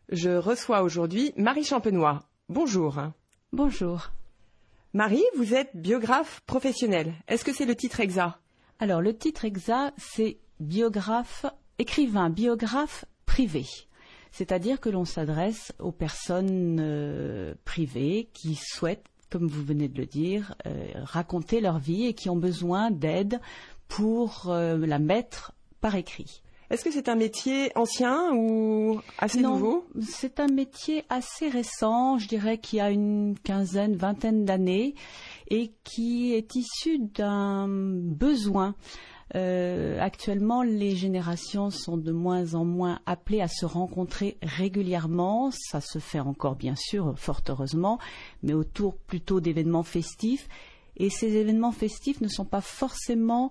Je reçois aujourd'hui Marie Champenois. Bonjour. Bonjour. Marie, vous êtes biographe professionnelle. Est-ce que c'est le titre exact? Alors, le titre exact, c'est écrivain biographe privé. C'est-à-dire que l'on s'adresse aux personnes privées qui souhaitent, comme vous venez de le dire, raconter leur vie et qui ont besoin d'aide pour la mettre par écrit. Est-ce que c'est un métier ancien ou assez nouveau? Non, c'est un métier assez récent, je dirais qu'il y a une quinzaine, vingtaine d'années et qui est issu d'un besoin. Actuellement, les générations sont de moins en moins appelées à se rencontrer régulièrement. Ça se fait encore, bien sûr, fort heureusement, mais autour plutôt d'événements festifs. Et ces événements festifs ne sont pas forcément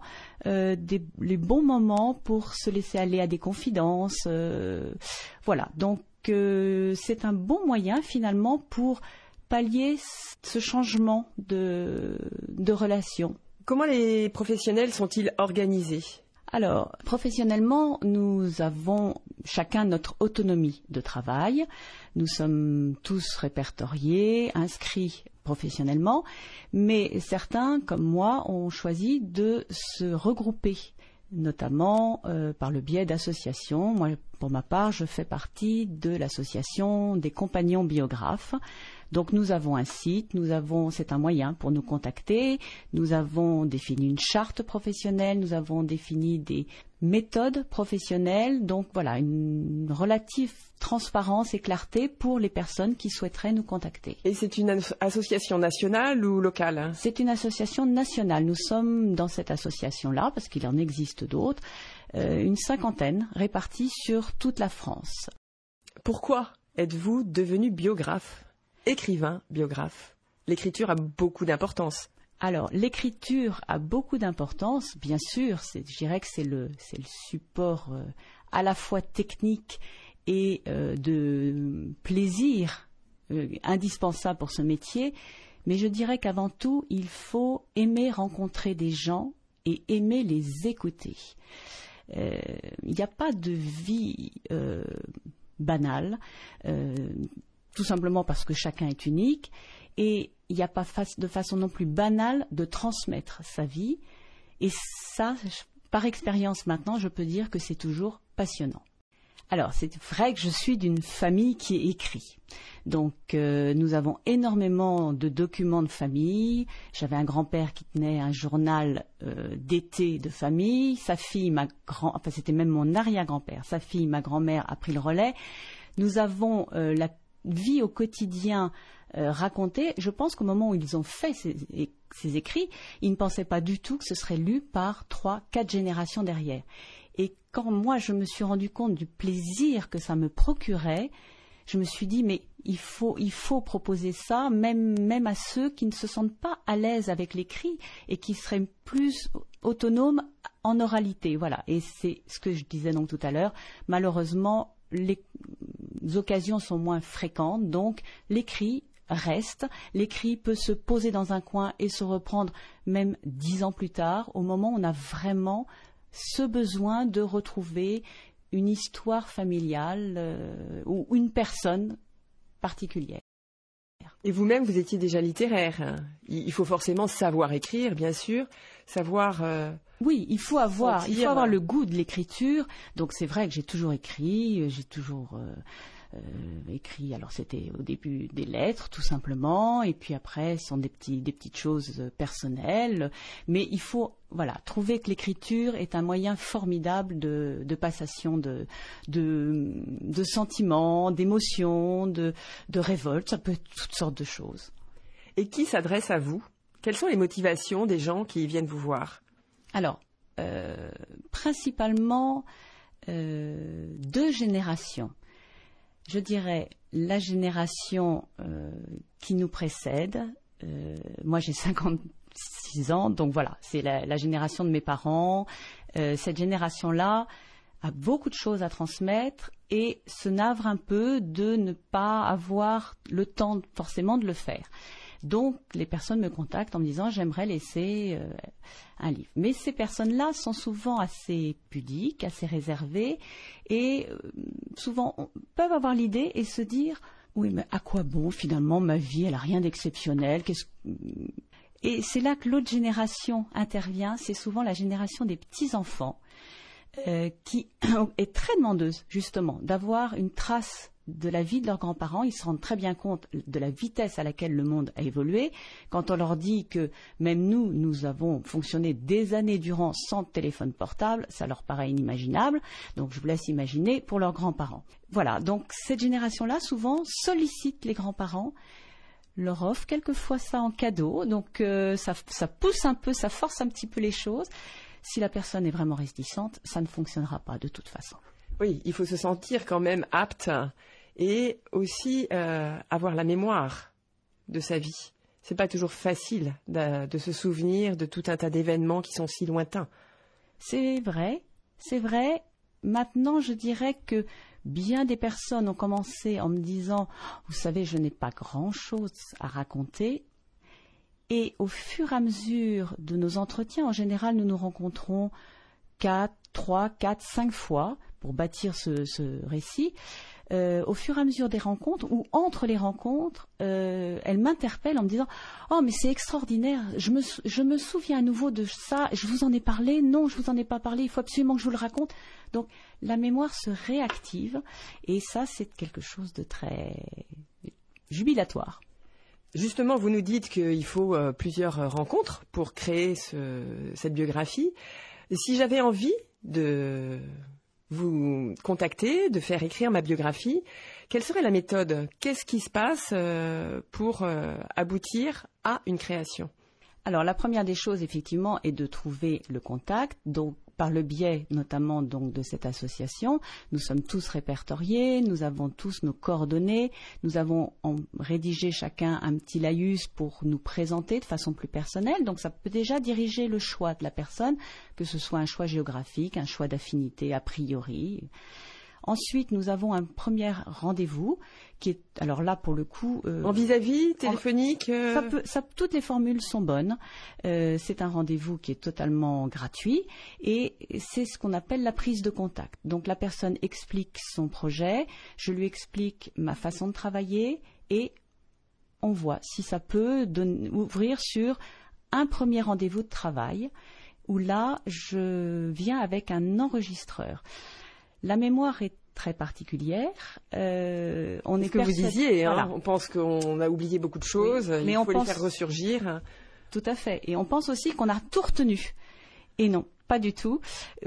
les bons moments pour se laisser aller à des confidences. Voilà, donc c'est un bon moyen finalement pour pallier ce changement de relation. Comment les professionnels sont-ils organisés? Alors, professionnellement, nous avons chacun notre autonomie de travail. Nous sommes tous répertoriés, inscrits professionnellement, mais certains, comme moi, ont choisi de se regrouper, notamment par le biais d'associations. Moi, pour ma part, je fais partie de l'association des compagnons biographes. Donc nous avons un site, c'est un moyen pour nous contacter, nous avons défini une charte professionnelle, nous avons défini des méthodes professionnelles, donc voilà, une relative transparence et clarté pour les personnes qui souhaiteraient nous contacter. Et c'est une association nationale ou locale? C'est une association nationale. Nous sommes dans cette association-là, parce qu'il en existe d'autres, une cinquantaine réparties sur toute la France. Pourquoi êtes-vous devenu biographe? Écrivain, biographe. L'écriture a beaucoup d'importance. Alors, l'écriture a beaucoup d'importance, bien sûr. Je dirais que c'est le support à la fois technique et de plaisir indispensable pour ce métier. Mais je dirais qu'avant tout, il faut aimer rencontrer des gens et aimer les écouter. Il n'y a pas de vie banale. Tout simplement parce que chacun est unique et il n'y a pas de façon non plus banale de transmettre sa vie. Et ça, par expérience maintenant, je peux dire que c'est toujours passionnant. Alors, c'est vrai que je suis d'une famille qui écrit. Donc, nous avons énormément de documents de famille. J'avais un grand-père qui tenait un journal d'été de famille. Sa fille, c'était même mon arrière-grand-père. Sa fille, ma grand-mère, a pris le relais. Nous avons la vie au quotidien racontée. Je pense qu'au moment où ils ont fait ces écrits, ils ne pensaient pas du tout que ce serait lu par 3, 4 générations derrière. Et quand moi je me suis rendu compte du plaisir que ça me procurait, je me suis dit mais il faut proposer ça même à ceux qui ne se sentent pas à l'aise avec l'écrit et qui seraient plus autonomes en oralité. Voilà. Et c'est ce que je disais donc tout à l'heure. Malheureusement, les occasions sont moins fréquentes, donc l'écrit reste. L'écrit peut se poser dans un coin et se reprendre même 10 ans plus tard, au moment où on a vraiment ce besoin de retrouver une histoire familiale ou une personne particulière. Et vous-même, vous étiez déjà littéraire. Il faut forcément savoir écrire, bien sûr, savoir... Oui, il faut avoir le goût de l'écriture. Donc c'est vrai que j'ai toujours écrit, écrit. Alors c'était au début des lettres, tout simplement, et puis après ce sont des petites choses personnelles. Mais il faut trouver que l'écriture est un moyen formidable de passation de sentiments, d'émotions, de révolte. Ça peut être toutes sortes de choses. Et qui s'adresse à vous? Quelles sont les motivations des gens qui viennent vous voir? Alors, principalement 2 générations. Je dirais la génération qui nous précède. Moi, j'ai 56 ans, donc voilà, c'est la génération de mes parents. Cette génération-là a beaucoup de choses à transmettre et se navre un peu de ne pas avoir le temps forcément de le faire. Donc, les personnes me contactent en me disant « j'aimerais laisser un livre ». Mais ces personnes-là sont souvent assez pudiques, assez réservées et souvent peuvent avoir l'idée et se dire « oui, mais à quoi bon finalement ma vie, elle n'a rien d'exceptionnel ». Et c'est là que l'autre génération intervient, c'est souvent la génération des petits-enfants qui est très demandeuse justement d'avoir une trace de la vie de leurs grands-parents. Ils se rendent très bien compte de la vitesse à laquelle le monde a évolué. Quand on leur dit que même nous avons fonctionné des années durant sans téléphone portable, ça leur paraît inimaginable. Donc je vous laisse imaginer pour leurs grands-parents. Voilà, donc cette génération-là souvent sollicite les grands-parents, leur offre quelquefois ça en cadeau, donc ça pousse un peu, ça force un petit peu les choses. Si la personne est vraiment réticente, ça ne fonctionnera pas de toute façon. Oui, il faut se sentir quand même apte et aussi avoir la mémoire de sa vie. C'est pas toujours facile de se souvenir de tout un tas d'événements qui sont si lointains. C'est vrai. Maintenant, je dirais que bien des personnes ont commencé en me disant « vous savez, je n'ai pas grand-chose à raconter ». Et au fur et à mesure de nos entretiens, en général, nous nous rencontrons 3, 4, 5 fois pour bâtir ce récit. Au fur et à mesure des rencontres ou entre les rencontres, elle m'interpelle en me disant « oh, mais c'est extraordinaire, je me souviens à nouveau de ça, je vous en ai parlé, non, je vous en ai pas parlé, il faut absolument que je vous le raconte. » Donc, la mémoire se réactive et ça, c'est quelque chose de très jubilatoire. Justement, vous nous dites qu'il faut plusieurs rencontres pour créer cette biographie. Si j'avais envie de vous contacter, de faire écrire ma biographie, quelle serait la méthode? Qu'est-ce qui se passe pour aboutir à une création? Alors, la première des choses, effectivement, est de trouver le contact. Donc, par le biais, notamment, donc, de cette association, nous sommes tous répertoriés, nous avons tous nos coordonnées, nous avons rédigé chacun un petit laïus pour nous présenter de façon plus personnelle. Donc, ça peut déjà diriger le choix de la personne, que ce soit un choix géographique, un choix d'affinité a priori. Ensuite, nous avons un premier rendez-vous qui est, alors là, pour le coup... en vis-à-vis, téléphonique toutes les formules sont bonnes. C'est un rendez-vous qui est totalement gratuit et c'est ce qu'on appelle la prise de contact. Donc, la personne explique son projet, je lui explique ma façon de travailler et on voit si ça peut ouvrir sur un premier rendez-vous de travail où là, je viens avec un enregistreur. La mémoire est très particulière. C'est ce que vous disiez, hein, voilà. On pense qu'on a oublié beaucoup de choses, oui, mais il faut les faire ressurgir. Tout à fait. Et on pense aussi qu'on a tout retenu. Et non, pas du tout.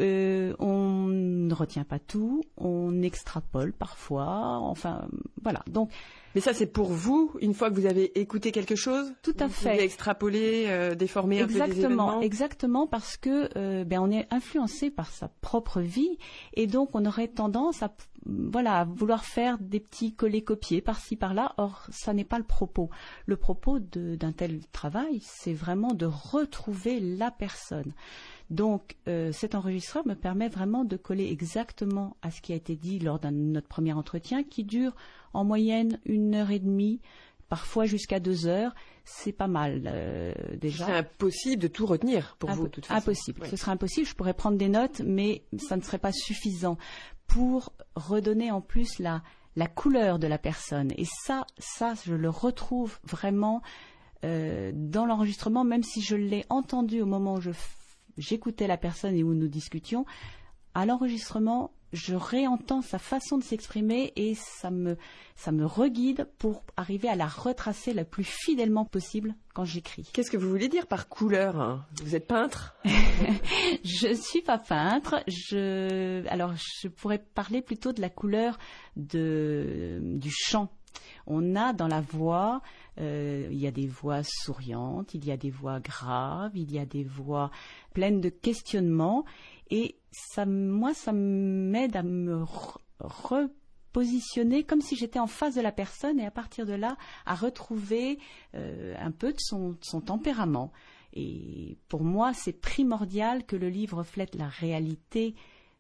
On ne retient pas tout, on extrapole parfois, enfin, voilà. Donc, mais ça, c'est pour vous, une fois que vous avez écouté quelque chose? Tout à fait. Vous pouvez extrapoler, déformer un peu des événements? Exactement, parce que on est influencé par sa propre vie et donc on aurait tendance à vouloir faire des petits coller-copier par-ci par-là. Or, ça n'est pas le propos. Le propos d'un tel travail, c'est vraiment de retrouver la personne. Donc, cet enregistreur me permet vraiment de coller exactement à ce qui a été dit lors de notre premier entretien, qui dure en moyenne 1h30, parfois jusqu'à 2 heures. C'est pas mal déjà. C'est impossible de tout retenir pour vous, de toute façon. Impossible. Oui. Ce serait impossible. Je pourrais prendre des notes, mais ça ne serait pas suffisant pour redonner en plus la couleur de la personne. Et ça, je le retrouve vraiment dans l'enregistrement, même si je l'ai entendu au moment où j'écoutais la personne et où nous discutions. À l'enregistrement, je réentends sa façon de s'exprimer et ça me reguide pour arriver à la retracer le plus fidèlement possible quand j'écris. Qu'est-ce que vous voulez dire par couleur, hein? Vous êtes peintre? Je ne suis pas peintre. Alors, je pourrais parler plutôt de la couleur du chant. On a dans la voix, il y a des voix souriantes, il y a des voix graves, il y a des voix pleines de questionnements. Et ça m'aide à me repositionner comme si j'étais en face de la personne et à partir de là, à retrouver un peu de son tempérament. Et pour moi, c'est primordial que le livre reflète la réalité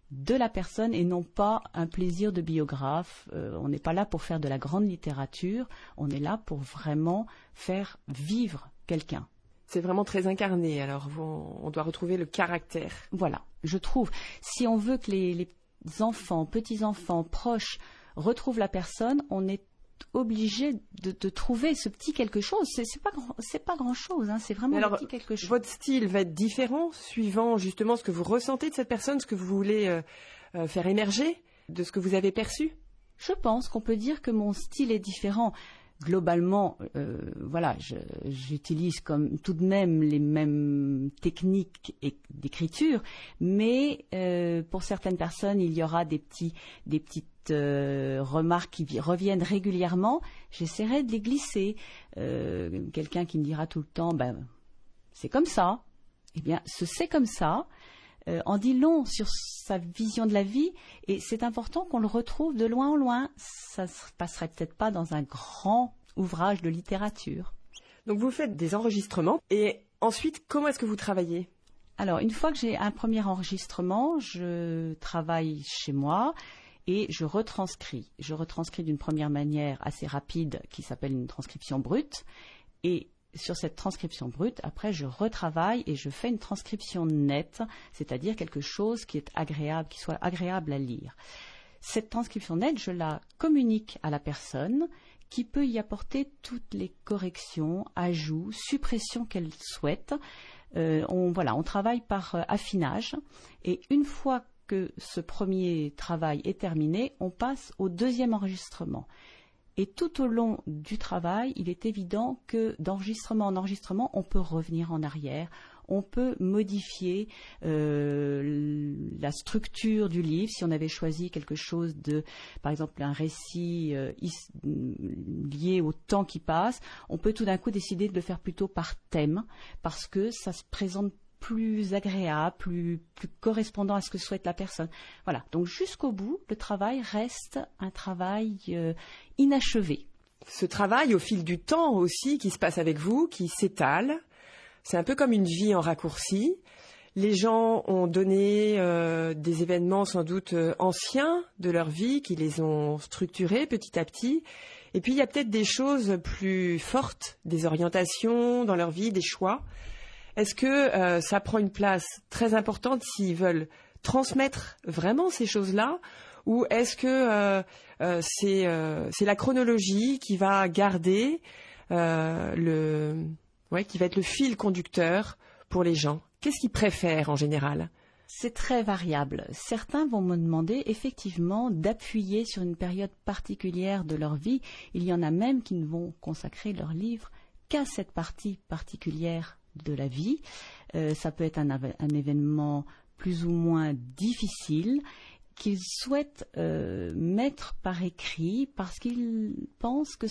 de la personne et non pas un plaisir de biographe. On n'est pas là pour faire de la grande littérature, on est là pour vraiment faire vivre quelqu'un. C'est vraiment très incarné, alors on doit retrouver le caractère. Voilà, je trouve. Si on veut que les enfants, petits-enfants, proches retrouvent la personne, on est obligé de trouver ce petit quelque chose. C'est pas grand-chose, hein, c'est vraiment un petit quelque chose. Votre style va être différent suivant justement ce que vous ressentez de cette personne, ce que vous voulez faire émerger de ce que vous avez perçu? Je pense qu'on peut dire que mon style est différent. Globalement, voilà, j'utilise comme tout de même les mêmes techniques d'écriture, mais pour certaines personnes, il y aura des petites remarques qui reviennent régulièrement. J'essaierai de les glisser. Quelqu'un qui me dira tout le temps, c'est comme ça. Eh bien, c'est comme ça. En dit long sur sa vision de la vie, et c'est important qu'on le retrouve de loin en loin. Ça ne se passerait peut-être pas dans un grand ouvrage de littérature. Donc vous faites des enregistrements, et ensuite, comment est-ce que vous travaillez? Alors, une fois que j'ai un premier enregistrement, je travaille chez moi et je retranscris. Je retranscris d'une première manière assez rapide qui s'appelle une transcription brute, et sur cette transcription brute, après, je retravaille et je fais une transcription nette, c'est-à-dire quelque chose qui est agréable, qui soit agréable à lire. Cette transcription nette, je la communique à la personne qui peut y apporter toutes les corrections, ajouts, suppressions qu'elle souhaite. On travaille par affinage, et une fois que ce premier travail est terminé, on passe au deuxième enregistrement. Et tout au long du travail, il est évident que d'enregistrement en enregistrement, on peut revenir en arrière, on peut modifier la structure du livre. Si on avait choisi quelque chose par exemple, un récit lié au temps qui passe, on peut tout d'un coup décider de le faire plutôt par thème, parce que ça se présente plus agréable, plus correspondant à ce que souhaite la personne. Voilà, donc jusqu'au bout, le travail reste un travail inachevé. Ce travail au fil du temps aussi qui se passe avec vous, qui s'étale, c'est un peu comme une vie en raccourci. Les gens ont donné des événements sans doute anciens de leur vie, qui les ont structurés petit à petit. Et puis il y a peut-être des choses plus fortes, des orientations dans leur vie, des choix. Est-ce que ça prend une place très importante s'ils veulent transmettre vraiment ces choses-là, ou est-ce que c'est la chronologie qui va garder qui va être le fil conducteur pour les gens? Qu'est-ce qu'ils préfèrent en général? C'est très variable. Certains vont me demander effectivement d'appuyer sur une période particulière de leur vie. Il y en a même qui ne vont consacrer leur livre qu'à cette partie particulière de la vie. Ça peut être un événement plus ou moins difficile qu'ils souhaitent mettre par écrit, parce qu'ils pensent que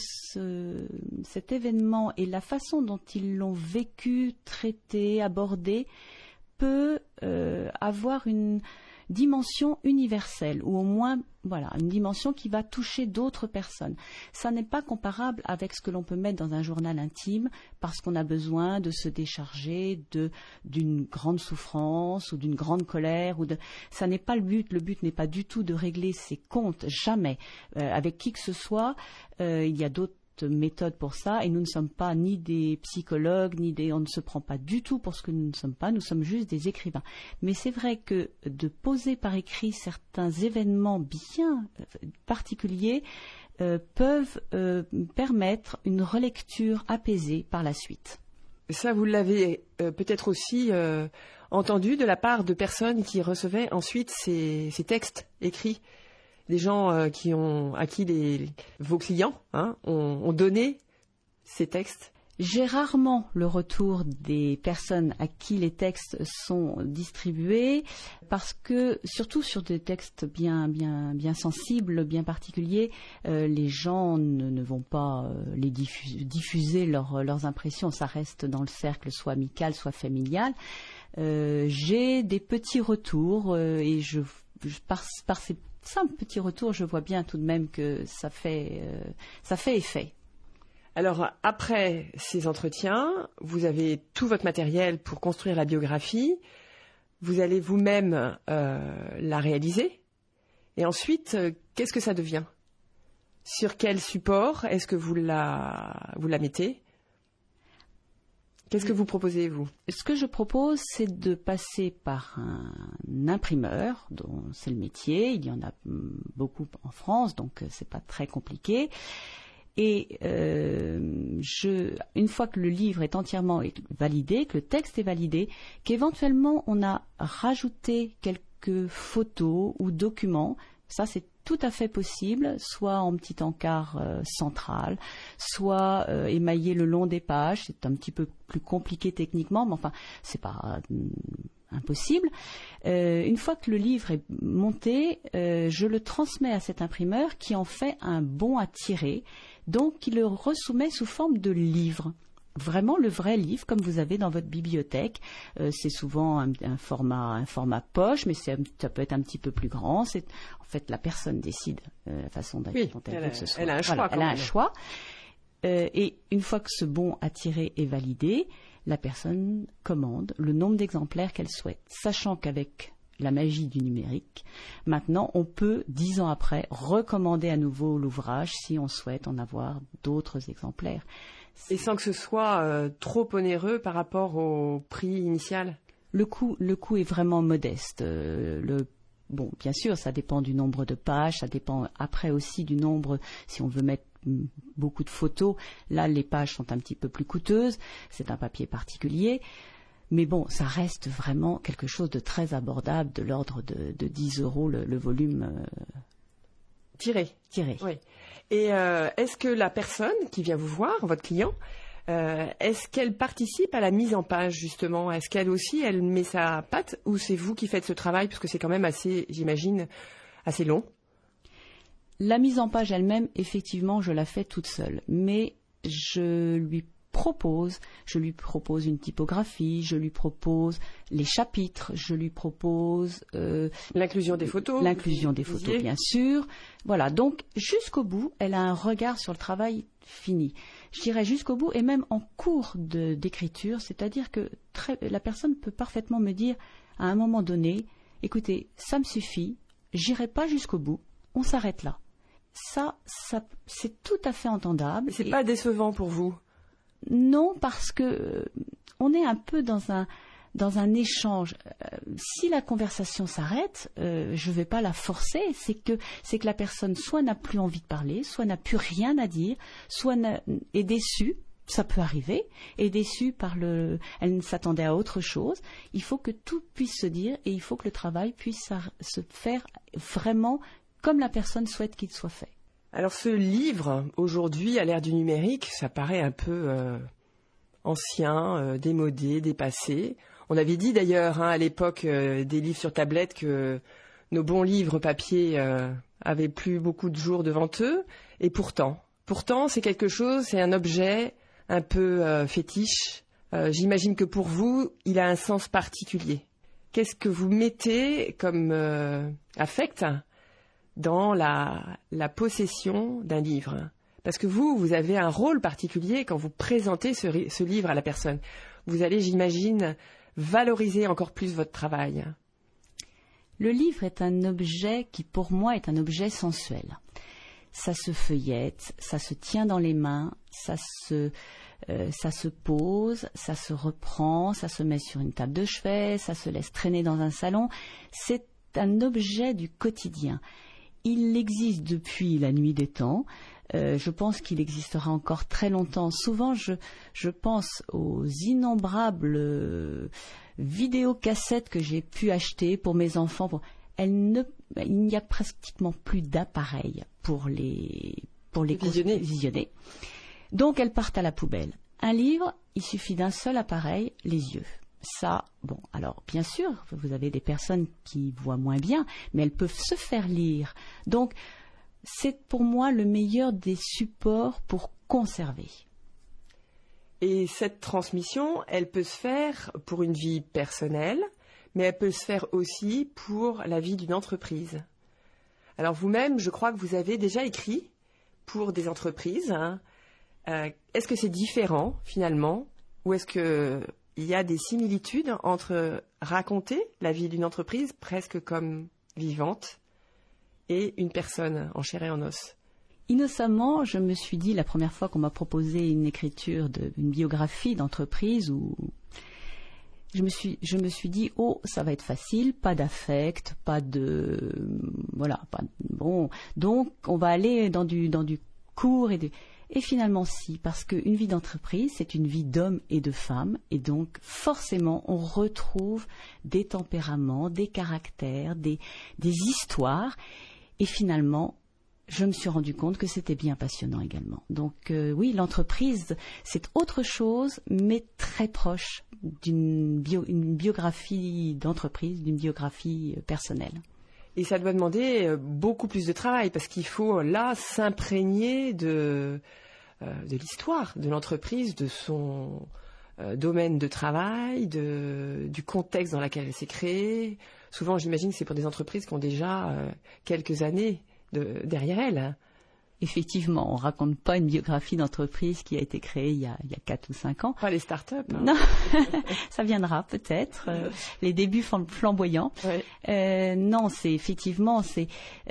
cet événement et la façon dont ils l'ont vécu, traité, abordé peut avoir une dimension universelle, ou au moins une dimension qui va toucher d'autres personnes. Ça n'est pas comparable avec ce que l'on peut mettre dans un journal intime, parce qu'on a besoin de se décharger d'une grande souffrance ou d'une grande colère. Ça n'est pas le but. Le but n'est pas du tout de régler ses comptes, jamais. Avec qui que ce soit, il y a d'autres méthode pour ça, et nous ne sommes pas ni des psychologues, on ne se prend pas du tout pour ce que nous ne sommes pas, nous sommes juste des écrivains. Mais c'est vrai que de poser par écrit certains événements bien particuliers peuvent permettre une relecture apaisée par la suite. Ça, vous l'avez peut-être aussi entendu de la part de personnes qui recevaient ensuite ces textes écrits. Des gens à qui vos clients ont donné ces textes? J'ai rarement le retour des personnes à qui les textes sont distribués, parce que, surtout sur des textes bien sensibles, bien particuliers, les gens ne vont pas les diffuser leurs impressions. Ça reste dans le cercle soit amical, soit familial. J'ai des petits retours et par ces simple petit retour, je vois bien tout de même que ça fait effet. Alors, après ces entretiens, vous avez tout votre matériel pour construire la biographie. vous allez vous-même la réaliser. Et ensuite, qu'est-ce que ça devient? Sur quel support est-ce que vous la mettez? Qu'est-ce que vous proposez, vous? Ce que je propose, c'est de passer par un imprimeur, dont c'est le métier. Il y en a beaucoup en France, donc c'est pas très compliqué. Et une fois que le livre est entièrement validé, que le texte est validé, qu'éventuellement on a rajouté quelques photos ou documents, ça c'est tout à fait possible, soit en petit encart central, soit émaillé le long des pages. C'est un petit peu plus compliqué techniquement, mais enfin, c'est pas impossible. Une fois que le livre est monté, je le transmets à cet imprimeur qui en fait un bon à tirer, donc il le resoumet sous forme de livre. Vraiment le vrai livre, comme vous avez dans votre bibliothèque. C'est souvent un format poche, mais ça peut être un petit peu plus grand. En fait, la personne décide la façon dont elle veut que ce soit. Elle a un choix. Voilà, elle a un choix. Et une fois que ce bon à tirer est validé, la personne commande le nombre d'exemplaires qu'elle souhaite, sachant qu'avec la magie du numérique, maintenant on peut, 10 ans après, recommander à nouveau l'ouvrage si on souhaite en avoir d'autres exemplaires. Et sans que ce soit trop onéreux par rapport au prix initial? Le coût est vraiment modeste. Bon, bien sûr, ça dépend du nombre de pages, ça dépend après aussi du nombre, si on veut mettre beaucoup de photos. Là, les pages sont un petit peu plus coûteuses, c'est un papier particulier. Mais bon, ça reste vraiment quelque chose de très abordable, de l'ordre de 10 € le volume tiré. Oui. Et est-ce que la personne qui vient vous voir, votre client, est-ce qu'elle participe à la mise en page, justement? Est-ce qu'elle aussi, elle met sa patte, ou c'est vous qui faites ce travail, parce que c'est quand même assez, j'imagine, assez long? La mise en page elle-même, effectivement, je la fais toute seule. Mais je lui propose une typographie, je lui propose les chapitres, je lui propose l'inclusion des photos. L'inclusion des photos, bien sûr. Voilà, donc jusqu'au bout, elle a un regard sur le travail fini. Je dirais jusqu'au bout, et même en cours d'écriture, c'est-à-dire que la personne peut parfaitement me dire à un moment donné, écoutez, ça me suffit, j'irai pas jusqu'au bout, on s'arrête là. Ça c'est tout à fait entendable. C'est pas décevant pour vous? Non, parce que on est un peu dans un échange. Si la conversation s'arrête, je ne vais pas la forcer. C'est que la personne soit n'a plus envie de parler, soit n'a plus rien à dire, soit est déçue. Ça peut arriver. Est déçue elle s'attendait à autre chose. Il faut que tout puisse se dire et il faut que le travail puisse se faire vraiment comme la personne souhaite qu'il soit fait. Alors ce livre, aujourd'hui, à l'ère du numérique, ça paraît un peu ancien, démodé, dépassé. On avait dit d'ailleurs à l'époque des livres sur tablette que nos bons livres papier avaient plus beaucoup de jours devant eux. Et pourtant, c'est quelque chose, c'est un objet un peu fétiche. J'imagine que pour vous, il a un sens particulier. Qu'est-ce que vous mettez comme affect dans la possession d'un livre? Parce que vous avez un rôle particulier quand vous présentez ce livre à la personne. Vous allez, j'imagine, valoriser encore plus votre travail. Le livre est un objet qui, pour moi, est un objet sensuel. Ça se feuillette, ça se tient dans les mains, ça se pose, ça se reprend, ça se met sur une table de chevet, ça se laisse traîner dans un salon. C'est un objet du quotidien. Il existe depuis la nuit des temps. Je pense qu'il existera encore très longtemps. Souvent, je pense aux innombrables vidéocassettes que j'ai pu acheter pour mes enfants. Il n'y a pratiquement plus d'appareils pour les visionner. Donc, elles partent à la poubelle. Un livre, il suffit d'un seul appareil, les yeux. Ça, bon, alors bien sûr, vous avez des personnes qui voient moins bien, mais elles peuvent se faire lire. Donc, c'est pour moi le meilleur des supports pour conserver. Et cette transmission, elle peut se faire pour une vie personnelle, mais elle peut se faire aussi pour la vie d'une entreprise. Alors vous-même, je crois que vous avez déjà écrit pour des entreprises. Est-ce que c'est différent finalement, ou est-ce que il y a des similitudes entre raconter la vie d'une entreprise presque comme vivante et une personne en chair et en os. Innocemment, je me suis dit, la première fois qu'on m'a proposé une écriture d'une biographie d'entreprise, je me suis dit, oh, ça va être facile, pas d'affect, bon, donc on va aller dans du court et finalement si, parce qu'une vie d'entreprise, c'est une vie d'hommes et de femmes, et donc forcément on retrouve des tempéraments, des caractères, des histoires, et finalement je me suis rendu compte que c'était bien passionnant également. Donc oui, l'entreprise, c'est autre chose, mais très proche d'une biographie d'entreprise, d'une biographie personnelle. Et ça doit demander beaucoup plus de travail, parce qu'il faut là s'imprégner de l'histoire de l'entreprise, de son domaine de travail, du contexte dans lequel elle s'est créée. Souvent, j'imagine que c'est pour des entreprises qui ont déjà quelques années derrière elles. Effectivement, on ne raconte pas une biographie d'entreprise qui a été créée il y a 4 ou 5 ans. Pas les start-up. Hein. Non, ça viendra peut-être. Les débuts flamboyants. Ouais. Non, c'est effectivement, c'est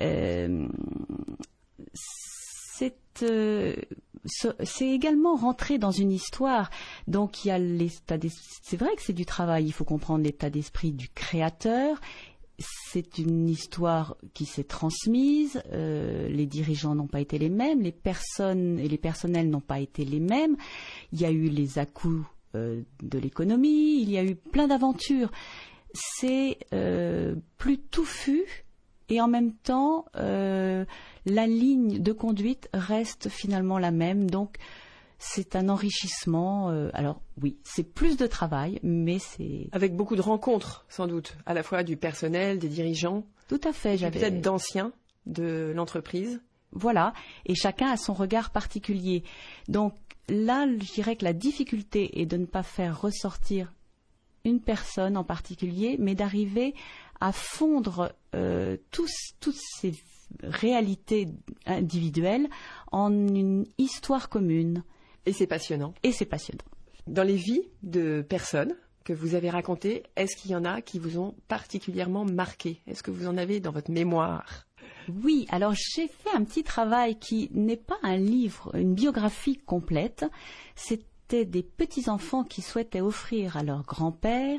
également rentrer dans une histoire. Donc il y a c'est vrai que c'est du travail. Il faut comprendre l'état d'esprit du créateur. C'est une histoire qui s'est transmise, les dirigeants n'ont pas été les mêmes, les personnes et les personnels n'ont pas été les mêmes, il y a eu les à-coups de l'économie, il y a eu plein d'aventures. C'est plus touffu et en même temps la ligne de conduite reste finalement la même, donc c'est un enrichissement. Alors oui, c'est plus de travail, mais c'est... Avec beaucoup de rencontres, sans doute, à la fois du personnel, des dirigeants. Tout à fait. Peut-être d'anciens de l'entreprise. Voilà, et chacun a son regard particulier. Donc là, je dirais que la difficulté est de ne pas faire ressortir une personne en particulier, mais d'arriver à fondre toutes ces réalités individuelles en une histoire commune. Et c'est passionnant. Et c'est passionnant. Dans les vies de personnes que vous avez racontées, est-ce qu'il y en a qui vous ont particulièrement marqué? Est-ce que vous en avez dans votre mémoire? Oui, alors j'ai fait un petit travail qui n'est pas un livre, une biographie complète. C'était des petits-enfants qui souhaitaient offrir à leur grand-père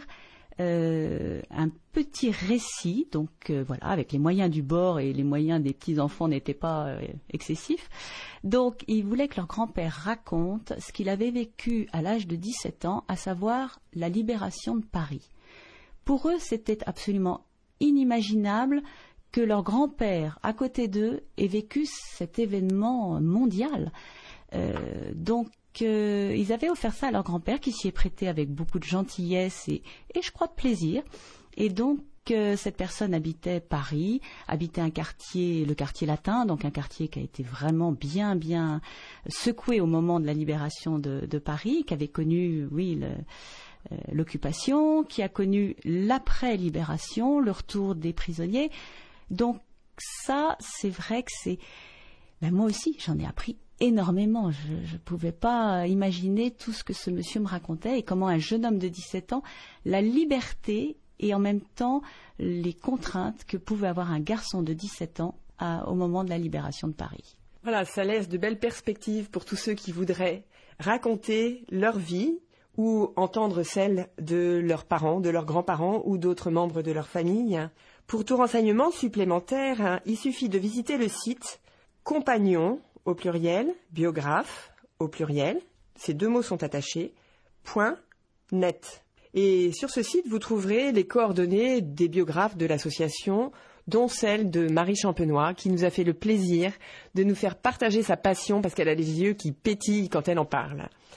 un petit récit, donc voilà, avec les moyens du bord et les moyens des petits-enfants n'étaient pas excessifs. Donc, ils voulaient que leur grand-père raconte ce qu'il avait vécu à l'âge de 17 ans, à savoir la libération de Paris. Pour eux, c'était absolument inimaginable que leur grand-père, à côté d'eux, ait vécu cet événement mondial. Donc, ils avaient offert ça à leur grand-père qui s'y est prêté avec beaucoup de gentillesse et je crois de plaisir. Et donc cette personne habitait Paris, habitait le quartier latin, donc un quartier qui a été vraiment bien secoué au moment de la libération de Paris, qui avait connu, oui, l'occupation, qui a connu l'après-libération, le retour des prisonniers. Donc ça, c'est vrai que c'est... Ben, moi aussi, j'en ai appris énormément. Je ne pouvais pas imaginer tout ce que ce monsieur me racontait et comment un jeune homme de 17 ans, la liberté et en même temps les contraintes que pouvait avoir un garçon de 17 ans au moment de la libération de Paris. Voilà, ça laisse de belles perspectives pour tous ceux qui voudraient raconter leur vie ou entendre celle de leurs parents, de leurs grands-parents ou d'autres membres de leur famille. Pour tout renseignement supplémentaire, il suffit de visiter le site Compagnon au pluriel, biographe au pluriel, ces deux mots sont attachés, .net. Et sur ce site, vous trouverez les coordonnées des biographes de l'association, dont celle de Marie Champenois, qui nous a fait le plaisir de nous faire partager sa passion parce qu'elle a les yeux qui pétillent quand elle en parle.